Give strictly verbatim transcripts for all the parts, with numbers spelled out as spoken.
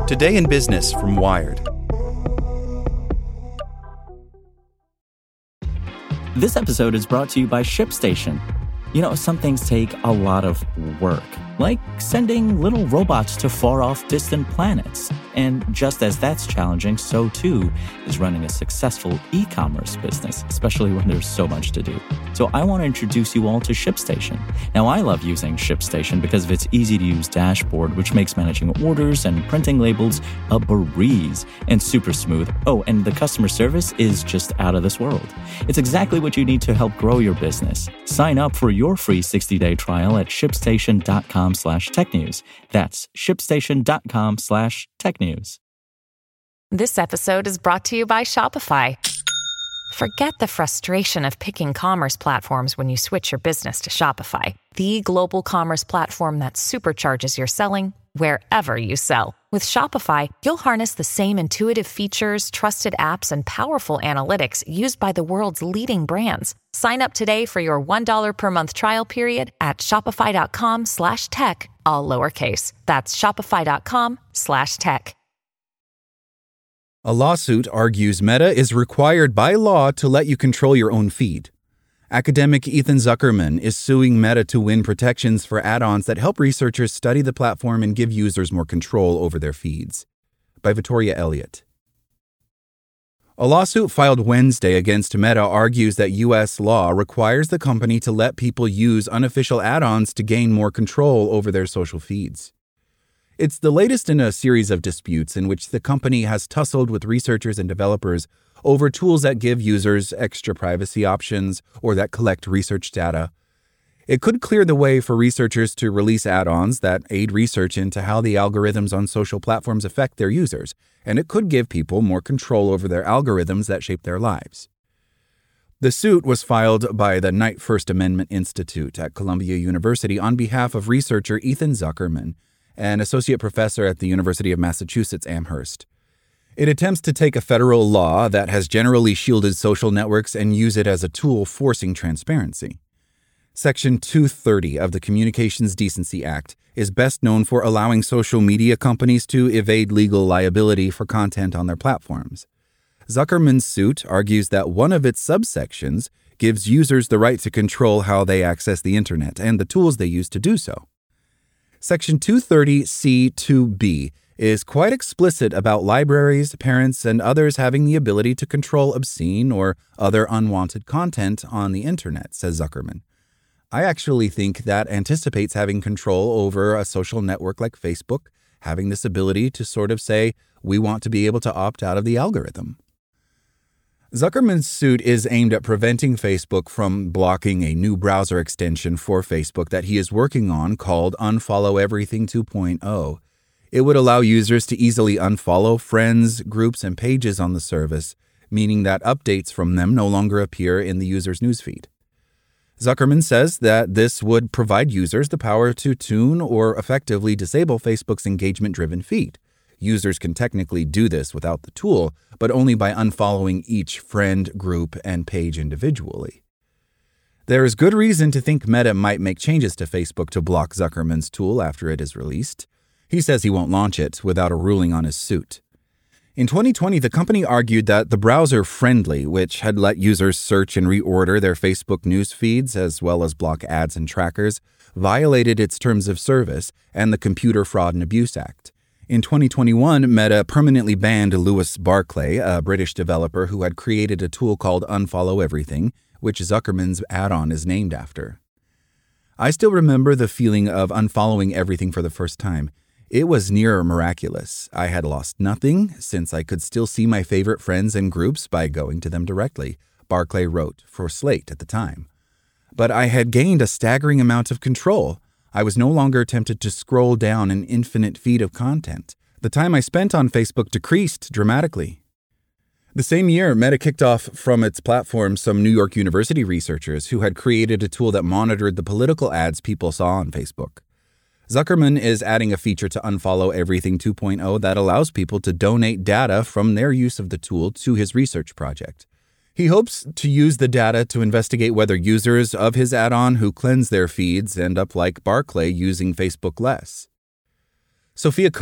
Today in Business from Wired. This episode is brought to you by ShipStation. You know, some things take a lot of work, like sending little robots to far-off distant planets. And just as that's challenging, so too is running a successful e-commerce business, especially when there's so much to do. So I want to introduce you all to ShipStation. Now, I love using ShipStation because of its easy-to-use dashboard, which makes managing orders and printing labels a breeze and super smooth. Oh, and the customer service is just out of this world. It's exactly what you need to help grow your business. Sign up for your free sixty-day trial at shipstation.com slash tech news. That's shipstation.com slash tech news. This episode is brought to you by Shopify. Forget the frustration of picking commerce platforms when you switch your business to Shopify, the global commerce platform that supercharges your selling wherever you sell. With Shopify, you'll harness the same intuitive features, trusted apps, and powerful analytics used by the world's leading brands. Sign up today for your one dollar per month trial period at shopify.com slash tech, all lowercase. That's shopify.com slash tech. A lawsuit argues Meta is required by law to let you control your own feed. Academic Ethan Zuckerman is suing Meta to win protections for add-ons that help researchers study the platform and give users more control over their feeds. By Victoria Elliott. A lawsuit filed Wednesday against Meta argues that U S law requires the company to let people use unofficial add-ons to gain more control over their social feeds. It's the latest in a series of disputes in which the company has tussled with researchers and developers over tools that give users extra privacy options or that collect research data. It could clear the way for researchers to release add-ons that aid research into how the algorithms on social platforms affect their users, and it could give people more control over their algorithms that shape their lives. The suit was filed by the Knight First Amendment Institute at Columbia University on behalf of researcher Ethan Zuckerman, an associate professor at the University of Massachusetts Amherst. It attempts to take a federal law that has generally shielded social networks and use it as a tool forcing transparency. Section two thirty of the Communications Decency Act is best known for allowing social media companies to evade legal liability for content on their platforms. Zuckerman's suit argues that one of its subsections gives users the right to control how they access the internet and the tools they use to do so. Section two thirty C two B is quite explicit about libraries, parents, and others having the ability to control obscene or other unwanted content on the internet, says Zuckerman. I actually think that anticipates having control over a social network like Facebook, having this ability to sort of say, we want to be able to opt out of the algorithm. Zuckerman's suit is aimed at preventing Facebook from blocking a new browser extension for Facebook that he is working on called Unfollow Everything two point oh. It would allow users to easily unfollow friends, groups, and pages on the service, meaning that updates from them no longer appear in the user's newsfeed. Zuckerman says that this would provide users the power to tune or effectively disable Facebook's engagement-driven feed. Users can technically do this without the tool, but only by unfollowing each friend, group, and page individually. There is good reason to think Meta might make changes to Facebook to block Zuckerman's tool after it is released. He says he won't launch it without a ruling on his suit. In twenty twenty, the company argued that the browser Friendly, which had let users search and reorder their Facebook news feeds as well as block ads and trackers, violated its terms of service and the Computer Fraud and Abuse Act. In twenty twenty-one, Meta permanently banned Lewis Barclay, a British developer who had created a tool called Unfollow Everything, which Zuckerman's add-on is named after. I still remember the feeling of unfollowing everything for the first time. It was near miraculous. I had lost nothing, since I could still see my favorite friends and groups by going to them directly, Barclay wrote for Slate at the time. But I had gained a staggering amount of control. I was no longer tempted to scroll down an infinite feed of content. The time I spent on Facebook decreased dramatically. The same year, Meta kicked off from its platform some New York University researchers who had created a tool that monitored the political ads people saw on Facebook. Zuckerman is adding a feature to Unfollow Everything two point oh that allows people to donate data from their use of the tool to his research project. He hopes to use the data to investigate whether users of his add-on who cleanse their feeds end up like Barclay using Facebook less. Sophia Cope,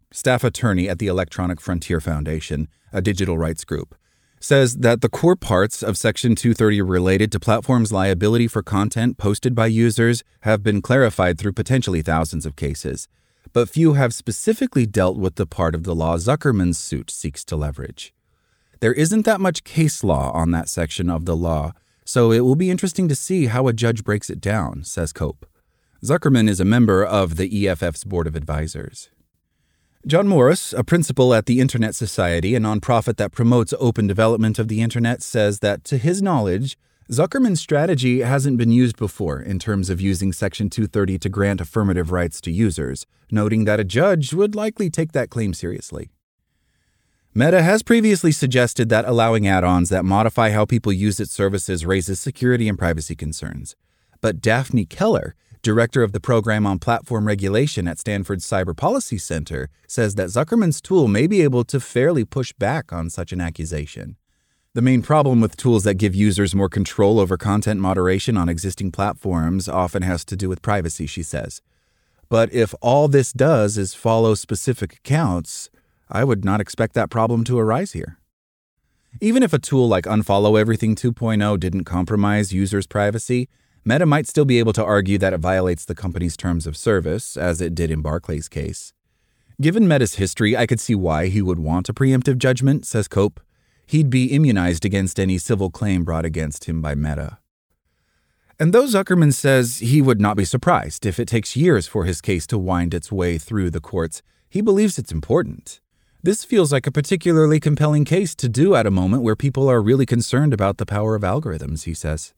staff attorney at the Electronic Frontier Foundation, a digital rights group, says that the core parts of Section two thirty related to platforms' liability for content posted by users have been clarified through potentially thousands of cases, but few have specifically dealt with the part of the law Zuckerman's suit seeks to leverage. There isn't that much case law on that section of the law, so it will be interesting to see how a judge breaks it down, says Cope. Zuckerman is a member of the E F F's Board of Advisors. John Morris, a principal at the Internet Society, a nonprofit that promotes open development of the Internet, says that, to his knowledge, Zuckerman's strategy hasn't been used before in terms of using Section two thirty to grant affirmative rights to users, noting that a judge would likely take that claim seriously. Meta has previously suggested that allowing add-ons that modify how people use its services raises security and privacy concerns. But Daphne Keller, director of the program on platform regulation at Stanford's Cyber Policy Center, says that Zuckerman's tool may be able to fairly push back on such an accusation. The main problem with tools that give users more control over content moderation on existing platforms often has to do with privacy, she says. But if all this does is follow specific accounts, I would not expect that problem to arise here. Even if a tool like Unfollow Everything two point oh didn't compromise users' privacy, Meta might still be able to argue that it violates the company's terms of service, as it did in Barclay's case. Given Meta's history, I could see why he would want a preemptive judgment, says Cope. He'd be immunized against any civil claim brought against him by Meta. And though Zuckerman says he would not be surprised if it takes years for his case to wind its way through the courts, he believes it's important. This feels like a particularly compelling case to do at a moment where people are really concerned about the power of algorithms, he says.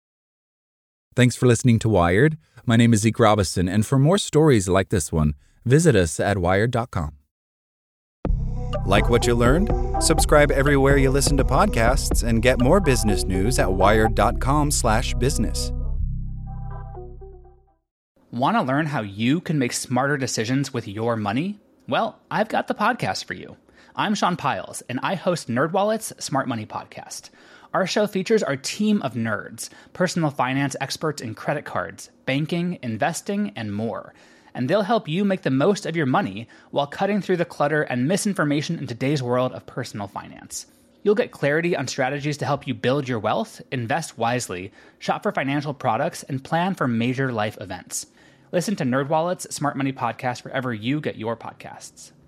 Thanks for listening to Wired. My name is Zeke Robison, and for more stories like this one, visit us at wired dot com. Like what you learned? Subscribe everywhere you listen to podcasts and get more business news at wired dot com slash business. Want to learn how you can make smarter decisions with your money? Well, I've got the podcast for you. I'm Sean Piles, and I host NerdWallet's Smart Money Podcast. Our show features our team of nerds, personal finance experts in credit cards, banking, investing, and more. And they'll help you make the most of your money while cutting through the clutter and misinformation in today's world of personal finance. You'll get clarity on strategies to help you build your wealth, invest wisely, shop for financial products, and plan for major life events. Listen to NerdWallet's Smart Money Podcast wherever you get your podcasts.